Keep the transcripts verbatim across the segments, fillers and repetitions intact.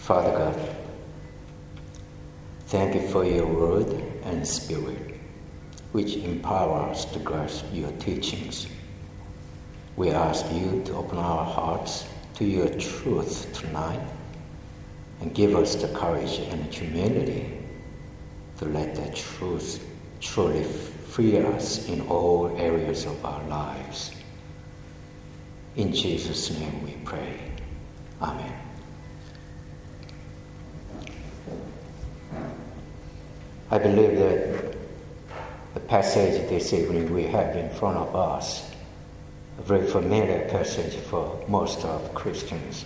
Father God, thank you for your word and spirit, which empower us to grasp your teachings. We ask you to open our hearts to your truth tonight and give us the courage and humility to let that truth truly free us in all areas of our lives. In Jesus' name we pray. Amen. I believe that the passage this evening we have in front of us, a very familiar passage for most of Christians.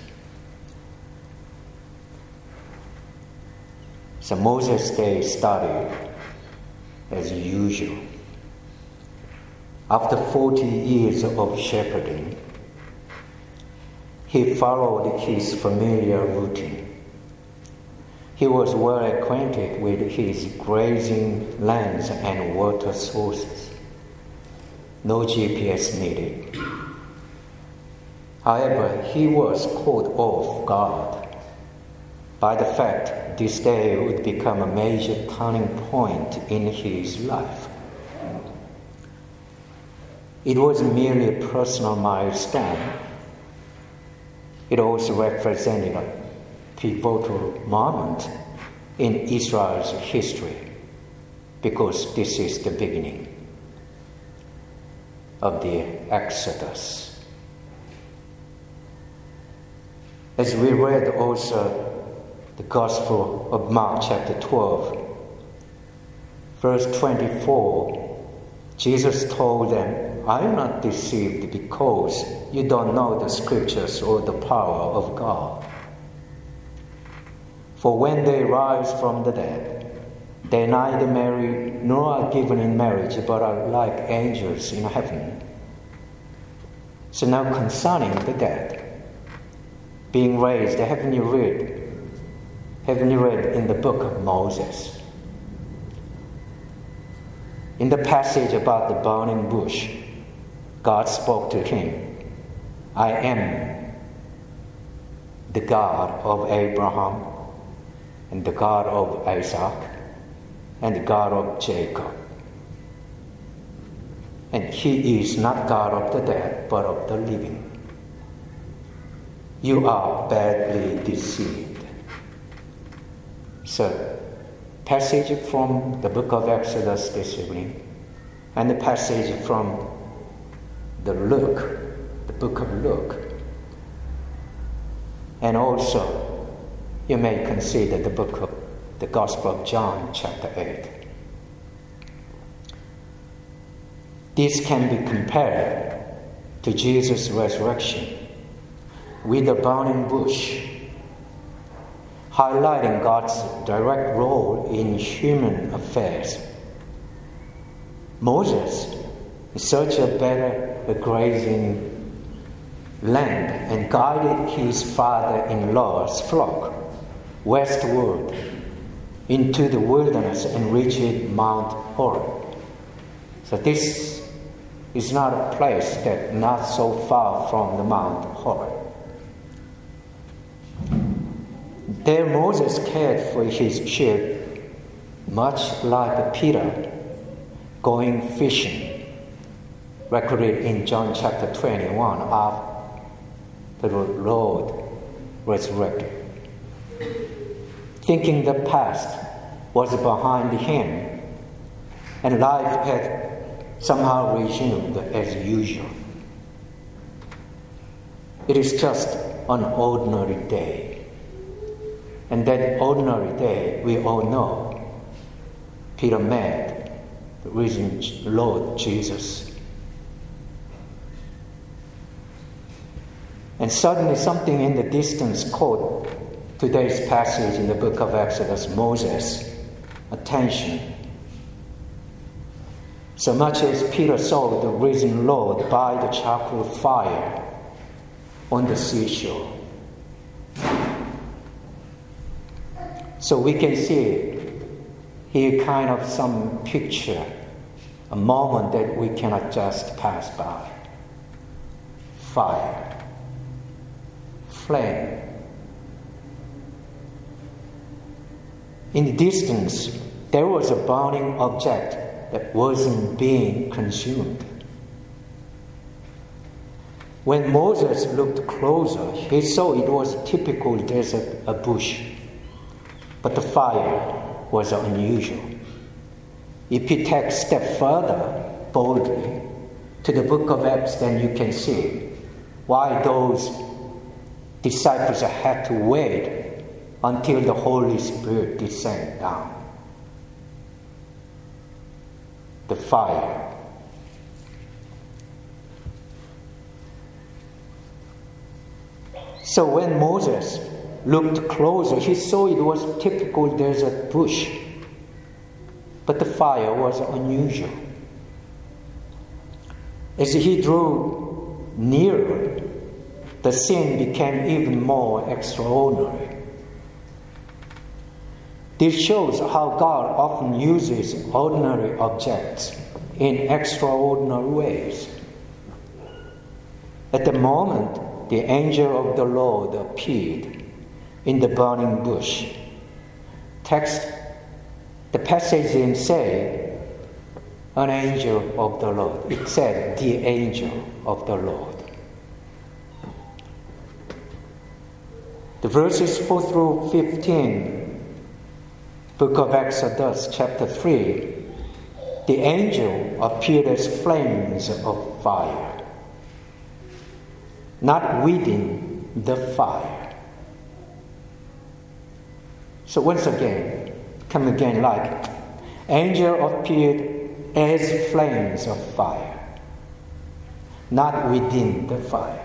So Moses' day started as usual. After forty years of shepherding, he followed his familiar routine. He was well acquainted with his grazing lands and water sources. No G P S needed. However, he was caught off guard by the fact this day would become a major turning point in his life. It wasn't merely a personal milestone. It also represented a pivotal moment in Israel's history, because this is the beginning of the Exodus. As we read also the Gospel of Mark chapter twelve, verse twenty-four, Jesus told them, "I am not deceived because you don't know the scriptures or the power of God. For when they rise from the dead, they neither marry nor are given in marriage, but are like angels in heaven." So now concerning the dead being raised, haven't you read, haven't you read in the book of Moses? In the passage about the burning bush, God spoke to him, "I am the God of Abraham, and the God of Isaac, and the God of Jacob." And he is not God of the dead, but of the living. You are badly deceived. So, passage from the book of Exodus this evening, and the passage from the Luke, the book of Luke, and also you may consider the book of the Gospel of John, chapter eight. This can be compared to Jesus' resurrection with the burning bush, highlighting God's direct role in human affairs. Moses searched a better grazing land and guided his father-in-law's flock westward into the wilderness and reached Mount Horeb. So this is not a place that not so far from the Mount Horeb. There Moses cared for his sheep, much like Peter going fishing, recorded in John chapter twenty-one after the Lord resurrected. Thinking the past was behind him and life had somehow resumed as usual. It is just an ordinary day. And that ordinary day, we all know, Peter met the risen Lord Jesus. And suddenly something in the distance caught today's passage in the book of Exodus, Moses' attention. So much as Peter saw the risen Lord by the charcoal fire on the seashore. So we can see here kind of some picture, a moment that we cannot just pass by. Fire, flame, In the distance, there was a burning object that wasn't being consumed. When Moses looked closer, he saw it was a typical desert a bush, but the fire was unusual. If you take a step further, boldly, to the book of Acts, then you can see why those disciples had to wait until the Holy Spirit descended down. The fire. So when Moses looked closer, he saw it was a typical desert bush, but the fire was unusual. As he drew nearer, the scene became even more extraordinary. This shows how God often uses ordinary objects in extraordinary ways. At the moment, the angel of the Lord appeared in the burning bush. Text, the passage didn't say an angel of the Lord. It said the angel of the Lord. The verses four through fifteen, book of Exodus, chapter three, the angel appeared as flames of fire, not within the fire. So once again, come again like, angel appeared as flames of fire, not within the fire.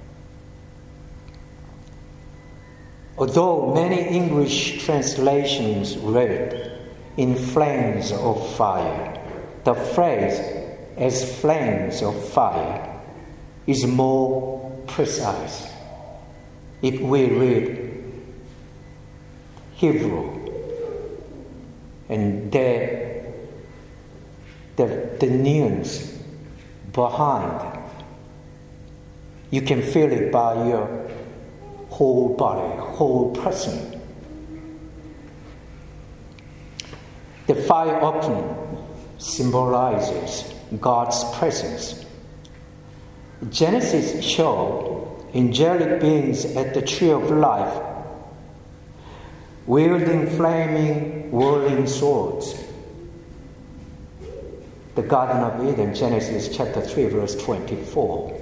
Although many English translations read in flames of fire, the phrase as flames of fire is more precise. If we read Hebrew and the, the, the nuance behind, you can feel it by your whole body, whole person. The fire often symbolizes God's presence. Genesis shows angelic beings at the tree of life, wielding flaming, whirling swords. The Garden of Eden, Genesis chapter three, verse twenty-four.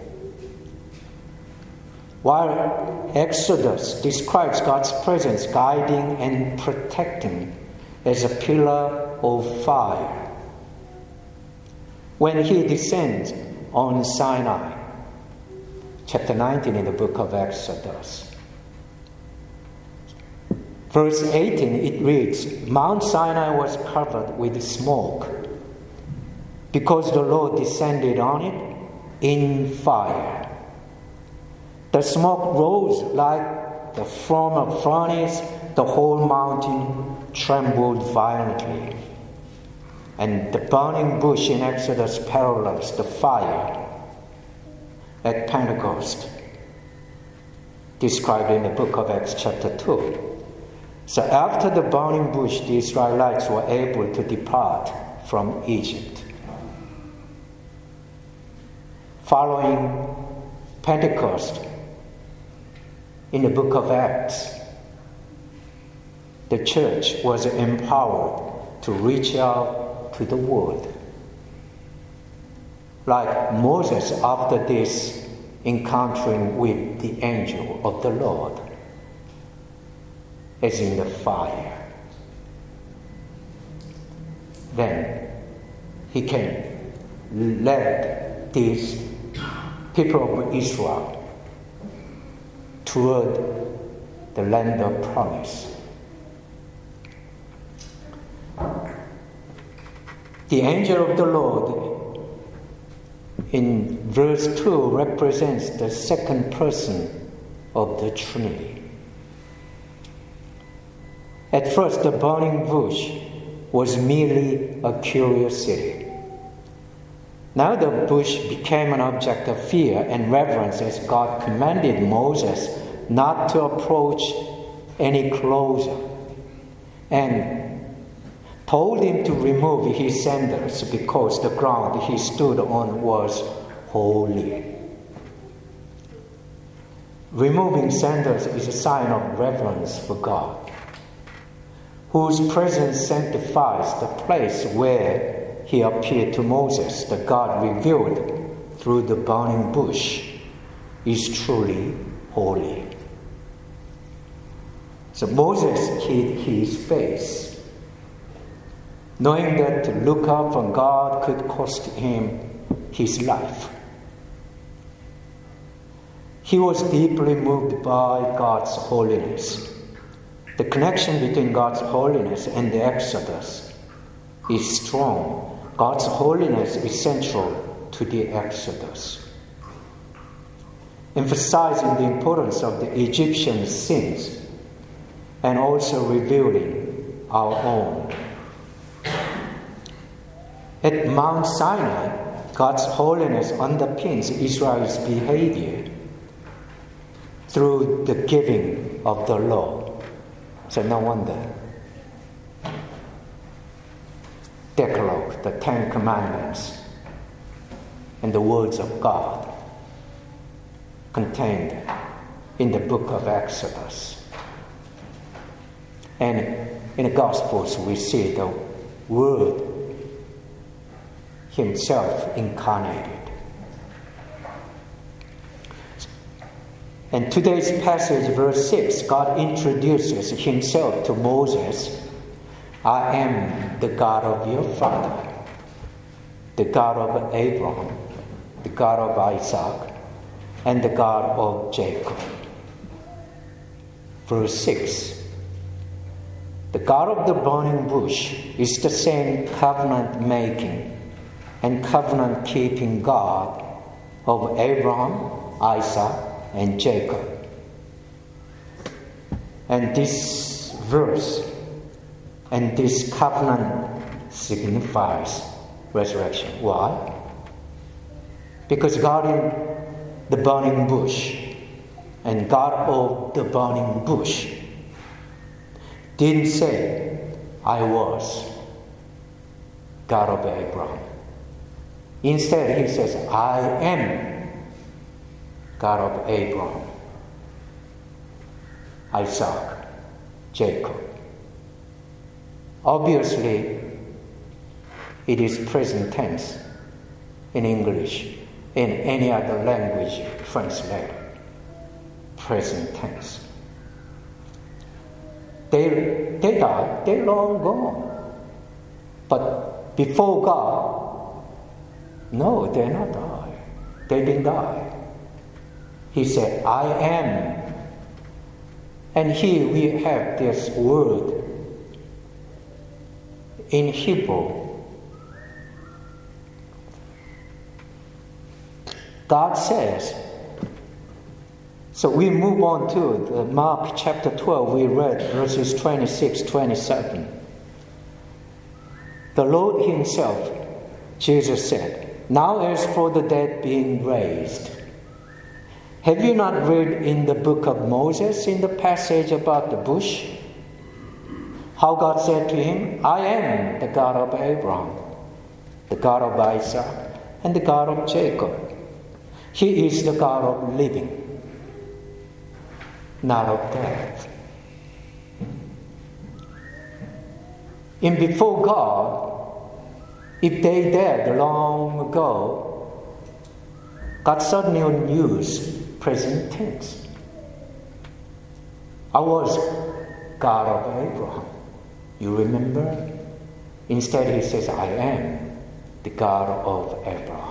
While Exodus describes God's presence guiding and protecting as a pillar of fire, when he descends on Sinai, chapter nineteen in the book of Exodus. Verse eighteen, it reads, Mount Sinai was covered with smoke because the Lord descended on it in fire. The smoke rose like the from a furnace. The whole mountain trembled violently. And the burning bush in Exodus parallels the fire at Pentecost, described in the book of Acts chapter two. So after the burning bush, the Israelites were able to depart from Egypt. Following Pentecost, in the book of Acts, the church was empowered to reach out to the world. Like Moses after this encountering with the angel of the Lord, as in the fire. Then he can lead these people of Israel toward the land of promise. The angel of the Lord in verse two represents the second person of the Trinity. At first, the burning bush was merely a curiosity. Now the bush became an object of fear and reverence as God commanded Moses not to approach any closer. and told him to remove his sandals because the ground he stood on was holy. Removing sandals is a sign of reverence for God, whose presence sanctifies the place where he appeared to Moses, that God revealed through the burning bush is truly holy. So Moses hid his face, knowing that to look up on God could cost him his life. He was deeply moved by God's holiness. The connection between God's holiness and the Exodus is strong. God's holiness is central to the Exodus, emphasizing the importance of the Egyptian sins and also revealing our own. At Mount Sinai, God's holiness underpins Israel's behavior through the giving of the law. So no wonder Decalogue, the Ten Commandments, and the words of God contained in the book of Exodus. And in the Gospels we see the Word Himself incarnated. In today's passage, verse six, God introduces Himself to Moses. I am the God of your father, the God of Abraham, the God of Isaac, and the God of Jacob. Verse six, the God of the burning bush is the same covenant-making and covenant-keeping God of Abraham, Isaac, and Jacob. And this verse and this covenant signifies resurrection. Why? Because God in the burning bush and God of the burning bush didn't say, I was God of Abraham. Instead, He says, I am God of Abraham, Isaac, Jacob. Obviously, it is present tense in English. In any other language translated, present tense. They, they died, they're long gone. But before God, no, they're not died. They didn't die. He said, I am. And here we have this word in Hebrew. God says, so we move on to the Mark chapter twelve, we read verses twenty-six, twenty-seven. The Lord Himself, Jesus said, now as for the dead being raised, have you not read in the book of Moses, in the passage about the bush, how God said to him, I am the God of Abraham, the God of Isaac, and the God of Jacob. He is the God of living, not of death. And before God, if they died long ago, God suddenly used present tense. I was God of Abraham. You remember? Instead, He says, I am the God of Abraham.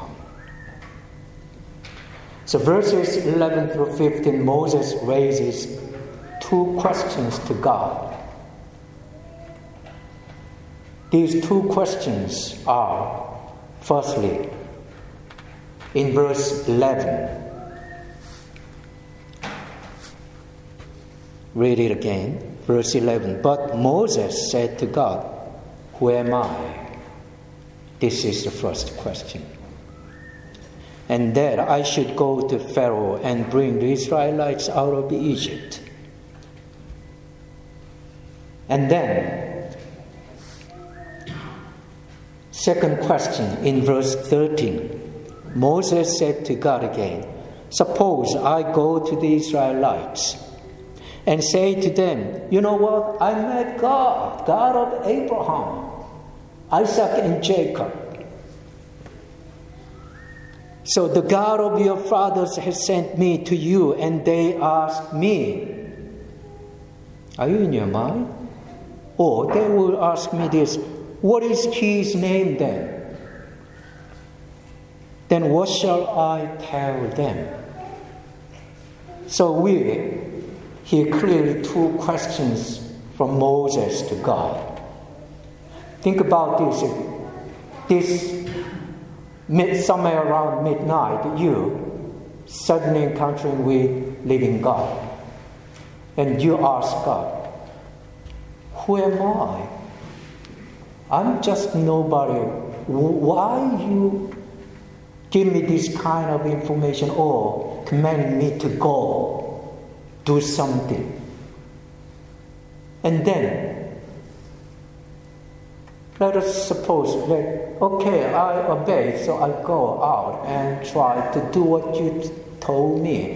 So verses eleven through fifteen, Moses raises two questions to God. These two questions are, firstly, in verse eleven. Read it again. Verse eleven. But Moses said to God, who am I? This is the first question. And that I should go to Pharaoh and bring the Israelites out of Egypt. And then Second question in verse thirteen. Moses said to God again, suppose I go to the Israelites and say to them, you know what? I met God, God of Abraham, Isaac, and Jacob. So the God of your fathers has sent me to you, and they ask me, are you in your mind? Or they will ask me this, what is his name then? Then what shall I tell them? So we hear clearly two questions from Moses to God. Think about this. This mid, somewhere around midnight, you suddenly encountering with living God. And you ask God, who am I? I'm just nobody. Why you give me this kind of information or command me to go do something? And then, let us suppose that, okay, I obey, so I go out and try to do what you told me.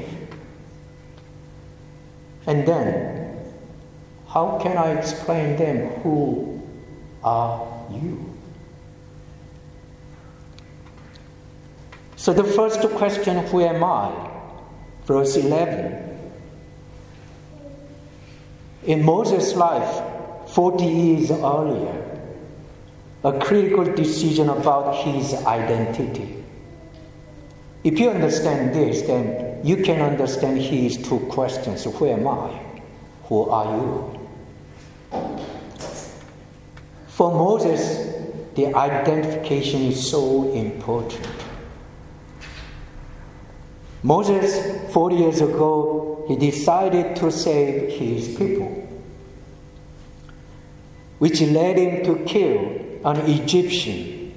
And then, how can I explain them who are you? So the first question, who am I? Verse eleven. In Moses' life, forty years earlier, a critical decision about his identity. If you understand this, then you can understand his two questions. Who am I? Who are you? For Moses, the identification is so important. Moses, forty years ago, he decided to save his people, which led him to kill an Egyptian.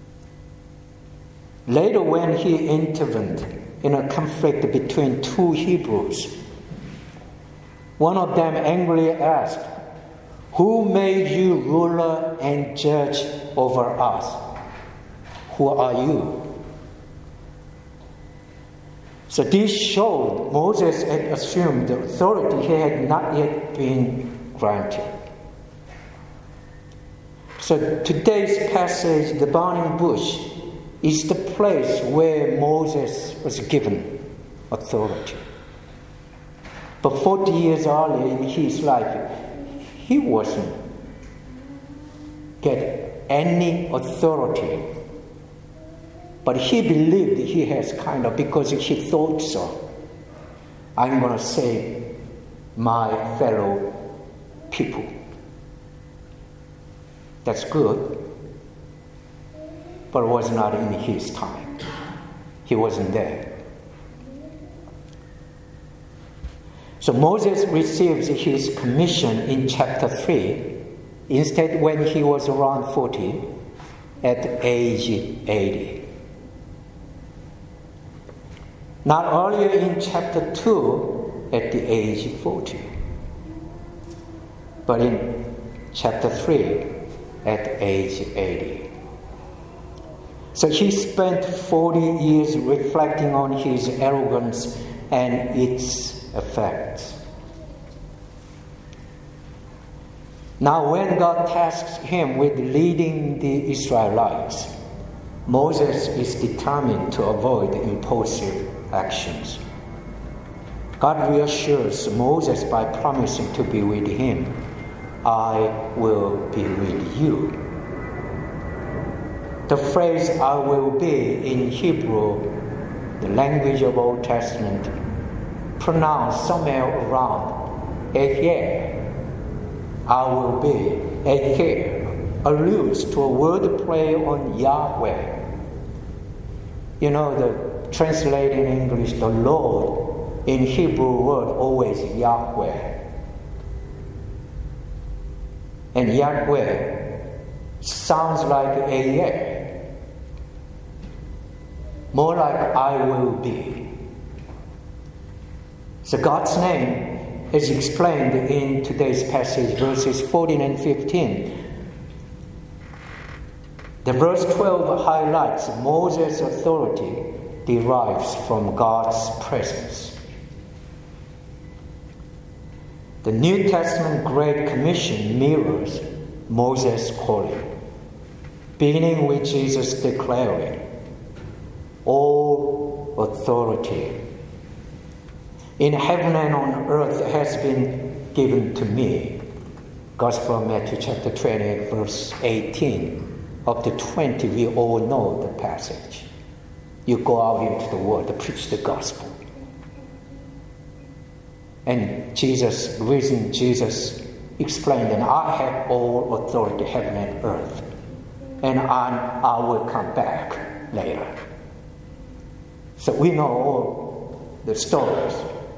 Later, when he intervened in a conflict between two Hebrews, one of them angrily asked, who made you ruler and judge over us? Who are you? So this showed Moses had assumed the authority he had not yet been granted. So today's passage, the burning bush, is the place where Moses was given authority. But forty years earlier in his life, he wasn't getting any authority. But he believed he has kind of, because he thought so, I'm going to save my fellow people. That's good, but it was not in his time. He wasn't there. So Moses receives his commission in chapter three, instead when he was around forty, at age eighty. Not earlier in chapter two, at the age forty, but in chapter three, at age eighty. So he spent forty years reflecting on his arrogance and its effects. Now when God tasks him with leading the Israelites, Moses is determined to avoid impulsive actions. God reassures Moses by promising to be with him. I will be with you. The phrase I will be in Hebrew, the language of Old Testament, pronounced somewhere around Ehyeh. I will be Ehyeh alludes to a word play on Yahweh. You know, the translated in English, the Lord, in Hebrew word always Yahweh. And Yahweh sounds like Ehyeh, more like I will be. So God's name is explained in today's passage, verses fourteen and fifteen. The verse twelve highlights Moses' authority derives from God's presence. The New Testament Great Commission mirrors Moses' calling, beginning with Jesus declaring, "All authority in heaven and on earth has been given to me." Gospel of Matthew chapter twenty-eight, verse eighteen. Up to twenty, we all know the passage. You go out into the world to preach the gospel. And Jesus, risen Jesus, explained, "And I have all authority, heaven and earth, and I, I will come back later." So we know all the stories.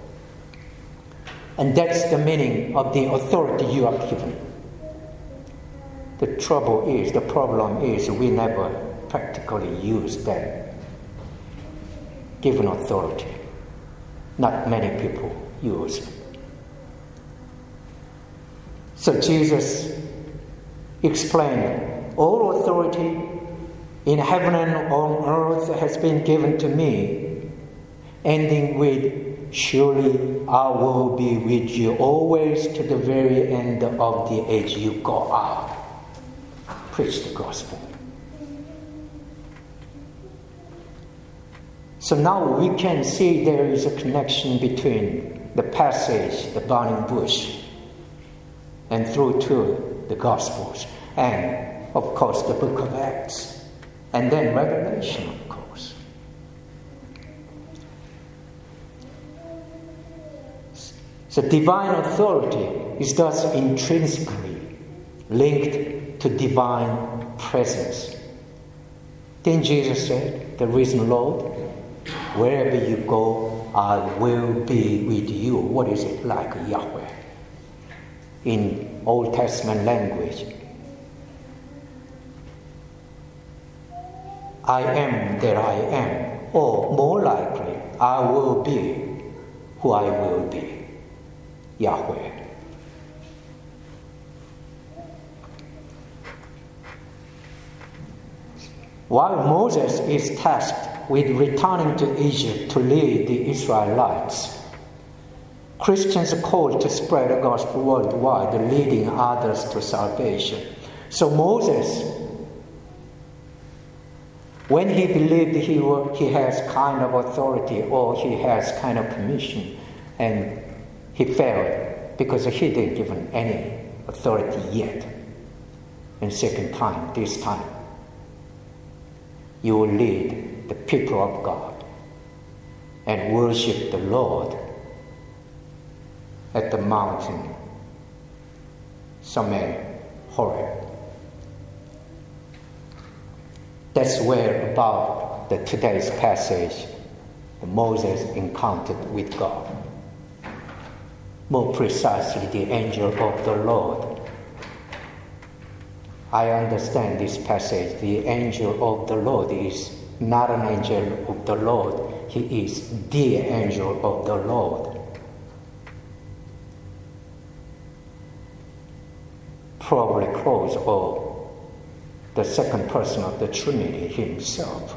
And that's the meaning of the authority you are given. The trouble is, the problem is, we never practically use that given authority. Not many people use it. So Jesus explained, "All authority in heaven and on earth has been given to me," ending with, "Surely I will be with you always to the very end of the age." You go out. Preach the gospel. So now we can see there is a connection between the passage, the burning bush, and through to the Gospels, and of course the book of Acts, and then Revelation, of course. So divine authority is thus intrinsically linked to divine presence. Then Jesus said, the risen Lord, "Wherever you go, I will be with you." What is it like, Yahweh? In Old Testament language, I am that I am, or more likely, I will be who I will be, Yahweh. While Moses is tasked with returning to Egypt to lead the Israelites, Christians are called to spread the gospel worldwide, leading others to salvation. So Moses, when he believed he, were, he has kind of authority or he has kind of permission, and he failed because he didn't give him any authority yet. And second time, this time, you will lead the people of God and worship the Lord at the mountain, somewhere, Horeb. That's where about the today's passage Moses encountered with God. More precisely, the angel of the Lord. I understand this passage. The angel of the Lord is not an angel of the Lord. He is the angel of the Lord. Probably close, or the second person of the Trinity himself.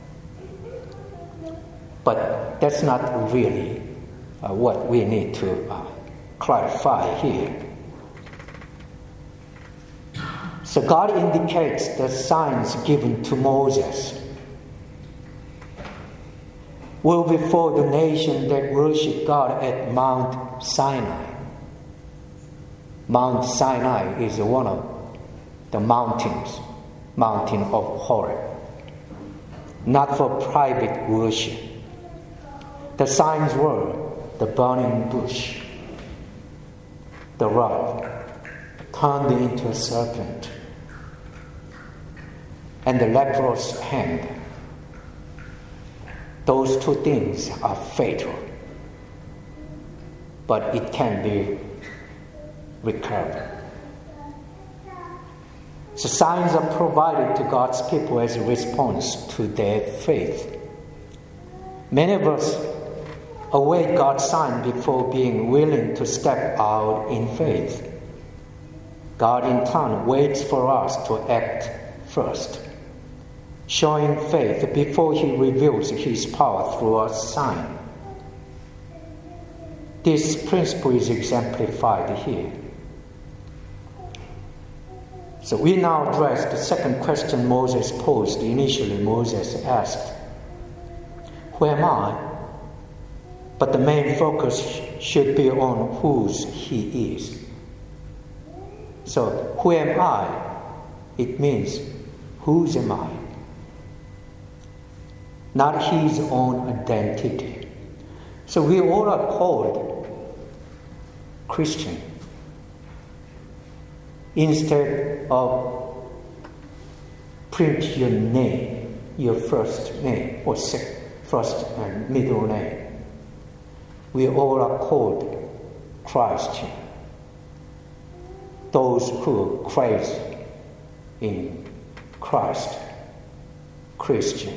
But that's not really uh, what we need to uh, clarify here. So God indicates the signs given to Moses will be for the nation that worship God at Mount Sinai. Mount Sinai is one of the mountains, mountain of Horeb, not for private worship. The signs were the burning bush, the rod turned into a serpent, and the leprous hand. Those two things are fatal, but it can be recovered. So signs are provided to God's people as a response to their faith. Many of us await God's sign before being willing to step out in faith. God in turn waits for us to act first. showing faith before he reveals his power through a sign. This principle is exemplified here. So we now address the second question Moses posed. Initially, Moses asked, "Who am I?" But the main focus should be on whose he is. So, who am I? It means, whose am I? Not his own identity. So we all are called Christian. Instead of print your name, your first name, or first and middle name, we all are called Christian. Those who Christ in Christ, Christian.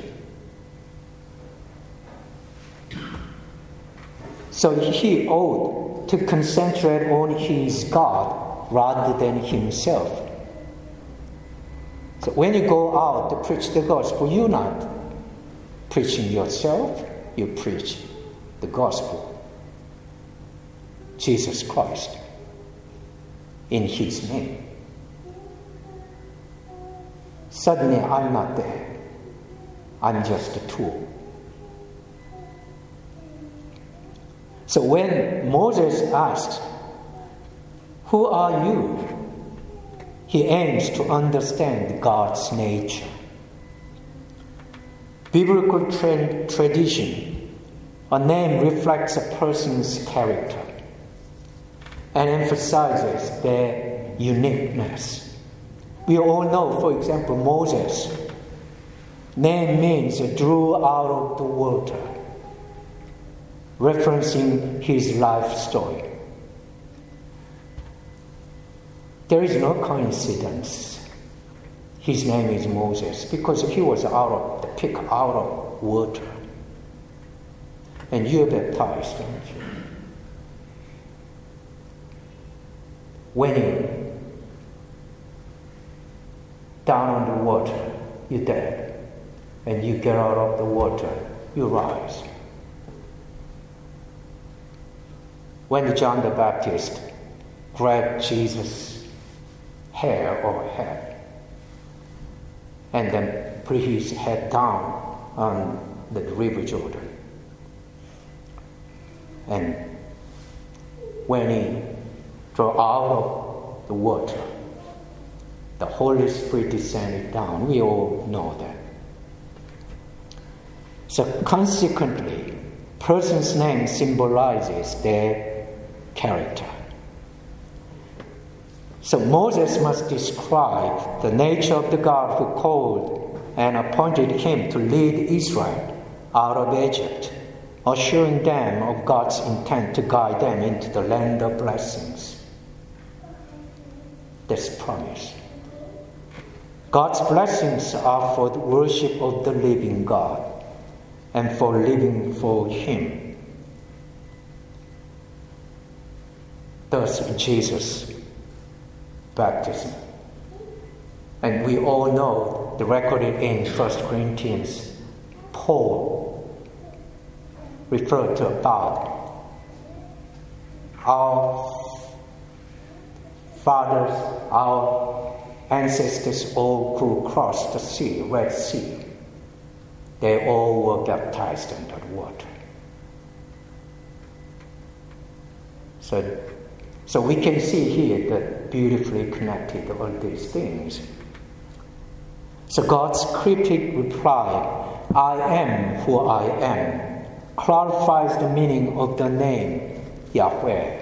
So he ought to concentrate on his God rather than himself. So when you go out to preach the gospel, you're not preaching yourself, you preach the gospel. Jesus Christ, in his name. Suddenly I'm not there. I'm just a tool. So when Moses asks, "Who are you?" he aims to understand God's nature. Biblical tra- tradition, a name reflects a person's character and emphasizes their uniqueness. We all know, for example, Moses. Name means drew out of the water, referencing his life story. There is no coincidence. His name is Moses because he was out of the pick out of water. And you're baptized, don't you? When you're down on the water, you're dead. And you get out of the water, you rise. When John the Baptist grabbed Jesus' hair or head and then put his head down on the river Jordan, and when he drew out of the water, the Holy Spirit descended down. We all know that. So consequently, person's name symbolizes their character. So Moses must describe the nature of the God who called and appointed him to lead Israel out of Egypt, assuring them of God's intent to guide them into the land of blessings. That's promise. God's blessings are for the worship of the living God and for living for him. Thus, Jesus' baptism. And we all know the recorded in First Corinthians, Paul referred to about our fathers, our ancestors all who crossed the sea, Red Sea. They all were baptized under the water. So, so we can see here that beautifully connected all these things. So God's cryptic reply, "I am who I am," clarifies the meaning of the name Yahweh.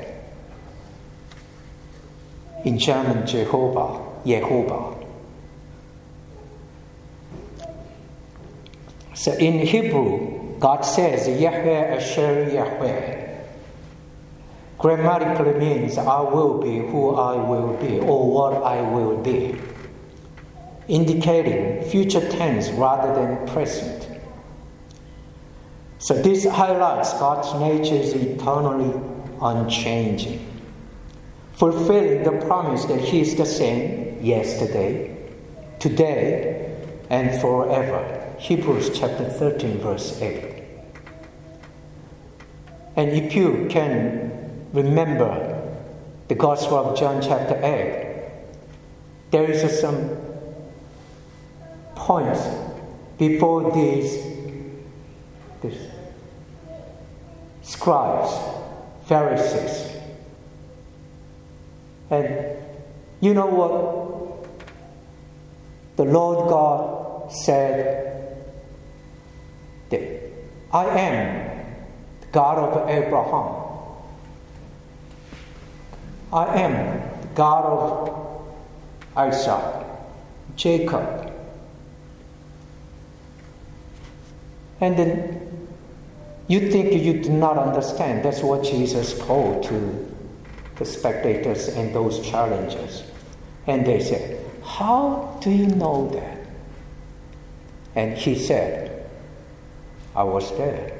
In German, Jehovah, Yehovah. So in Hebrew, God says, Yahweh Asher Yahweh. Grammatically means I will be who I will be, or what I will be, indicating future tense rather than present. So this highlights God's nature is eternally unchanging, fulfilling the promise that He is the same yesterday, today, and forever. Hebrews chapter thirteen, verse eight. And if you can remember the Gospel of John chapter eight, there is some points before these, these scribes, Pharisees. And you know what the Lord God said? That I am the God of Abraham. I am the God of Isaac, Jacob. And then you think you do not understand. That's what Jesus told to the spectators and those challengers. And they said, how do you know that? And he said, I was there.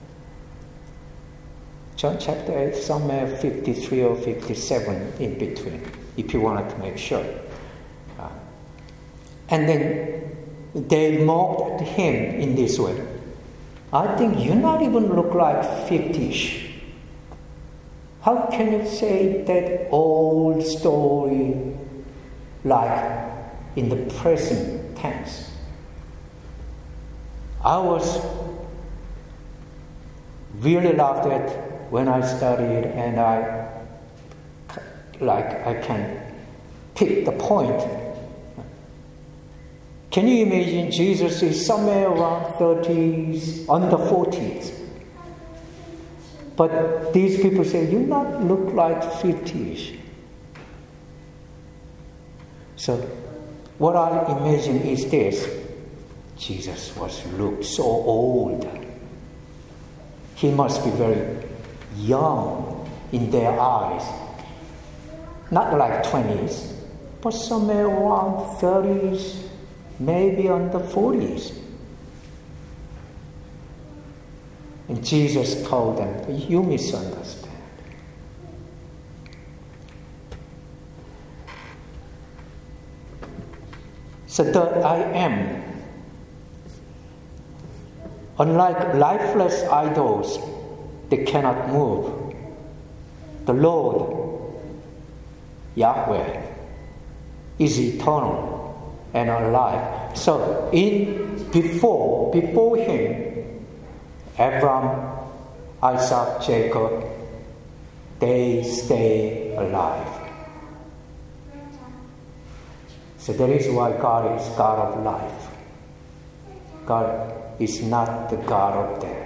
John chapter eight, somewhere fifty-three or fifty-seven in between, if you wanted to make sure. Uh, and then they mocked him in this way. I think you not even look like fifty-ish. How can you say that old story like in the present tense? I was really laughed at when I studied, and I like I can pick the point. Can you imagine Jesus is somewhere around thirties, under forties? But these people say, you not look like fifty-ish. So what I imagine is this. Jesus was looked so old. He must be very young in their eyes. Not like twenties, but somewhere around thirties, maybe under forties. And Jesus told them, you misunderstand. So the I am, unlike lifeless idols, they cannot move. The Lord, Yahweh, is eternal and alive. So in before before him, Abraham, Isaac, Jacob, they stay alive. So that is why God is God of life. God is not the God of death.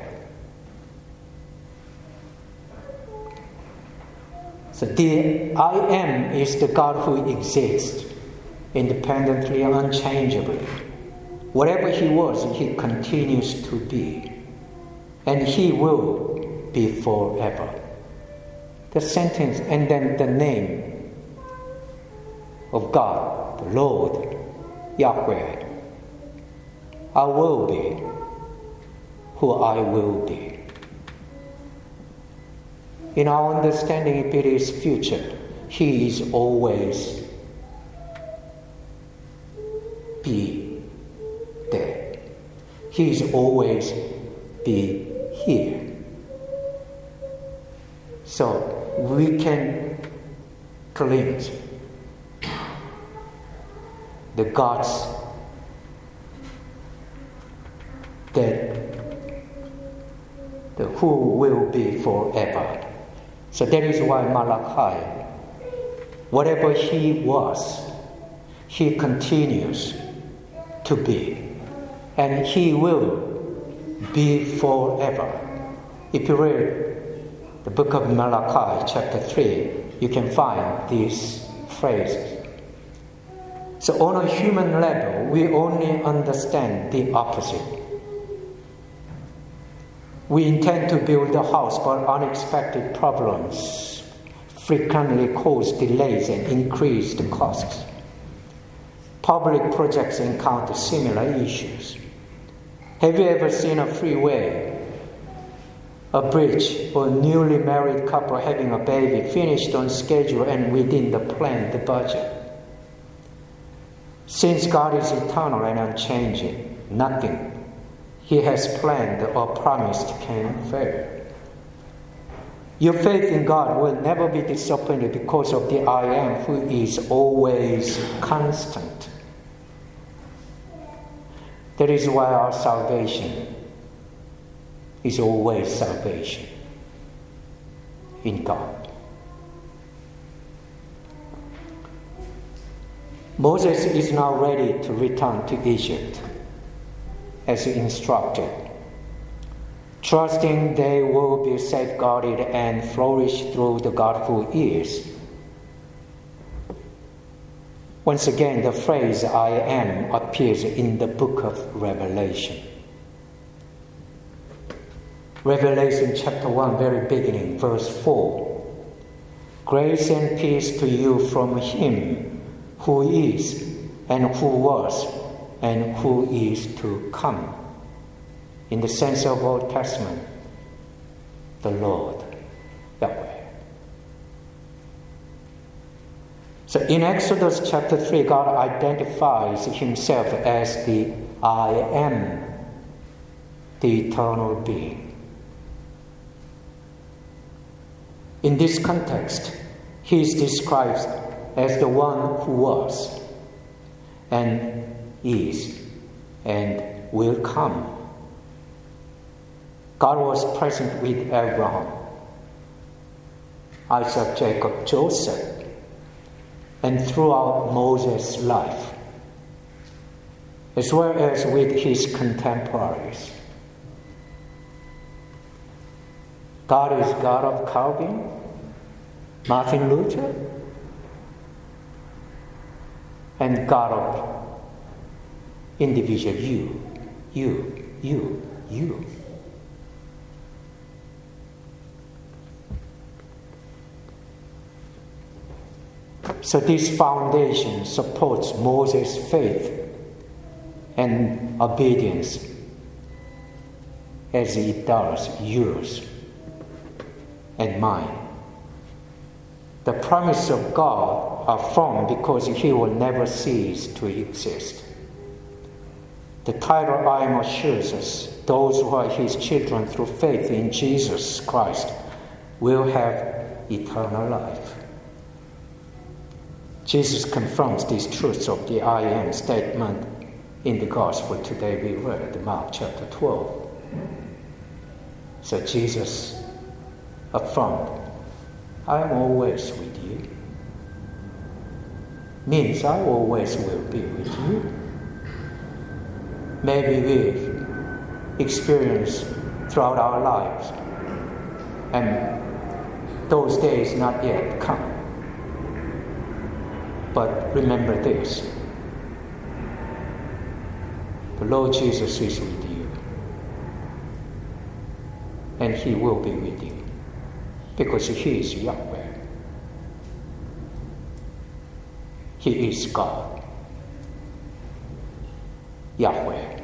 So the I am is the God who exists independently and unchangeably. Whatever he was, he continues to be. And he will be forever. The sentence, and then the name of God, the Lord, Yahweh. I will be who I will be. In our understanding, if it is future, he is always be there. He is always be here. So we can glimpse the gods that the who will be forever. So that is why Malachi, whatever he was, he continues to be, and he will be forever. If you read the book of Malachi, chapter three, you can find these phrases. So on a human level, we only understand the opposite. We intend to build a house, but unexpected problems frequently cause delays and increase the costs. Public projects encounter similar issues. Have you ever seen a freeway, a bridge, or a newly married couple having a baby finished on schedule and within the planned budget? Since God is eternal and unchanging, nothing He has planned or promised can fail. Your faith in God will never be disappointed because of the I Am who is always constant. That is why our salvation is always salvation in God. Moses is now ready to return to Egypt as instructed, trusting they will be safeguarded and flourish through the God who is. Once again, the phrase I am appears in the book of Revelation. Revelation chapter one, very beginning, verse four. Grace and peace to you from Him who is, and who was, and who is to come. In the sense of Old Testament, the Lord, Yahweh. So in Exodus chapter three, God identifies Himself as the I Am, the eternal being. In this context, He is described as the one who was, and is, and will come. God was present with Abraham, Isaac, Jacob, Joseph, and throughout Moses' life, as well as with his contemporaries. God is God of Calvin, Martin Luther, and God of individual you, you, you, you. So this foundation supports Moses' faith and obedience as it does yours and mine. The promises of God are firm because He will never cease to exist. The title I Am assures us those who are His children through faith in Jesus Christ will have eternal life. Jesus confirms these truths of the I Am statement in the gospel today we read, Mark chapter twelve. So Jesus affirmed, I am always with you. Means I always will be with you. Maybe we've experienced throughout our lives, and those days not yet come. But remember this, the Lord Jesus is with you, and He will be with you, because He is Yahweh. He is God, Yahweh.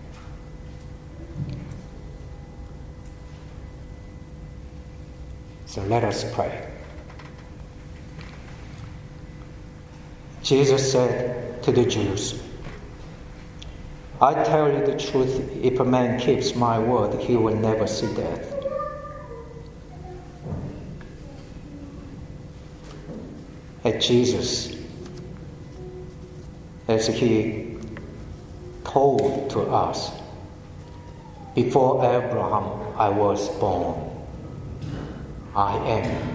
So let us pray. Jesus said to the Jews, I tell you the truth, if a man keeps my word, he will never see death. At Jesus, as He told to us, before Abraham I was born, I am.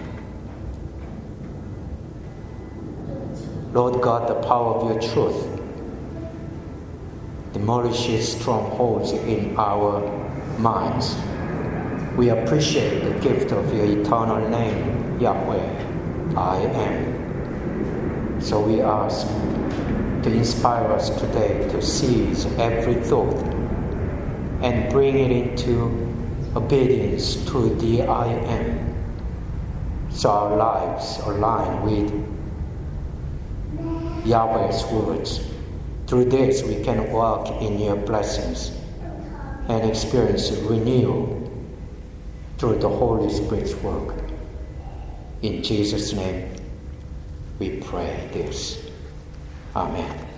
Lord God, the power of your truth demolishes strongholds in our minds. We appreciate the gift of your eternal name, Yahweh, I am. So we ask to inspire us today to seize every thought and bring it into obedience to the I am, so our lives align with Yahweh's words. Through this we can walk in your blessings and experience renewal through the Holy Spirit's work. In Jesus' name we pray this. Amen.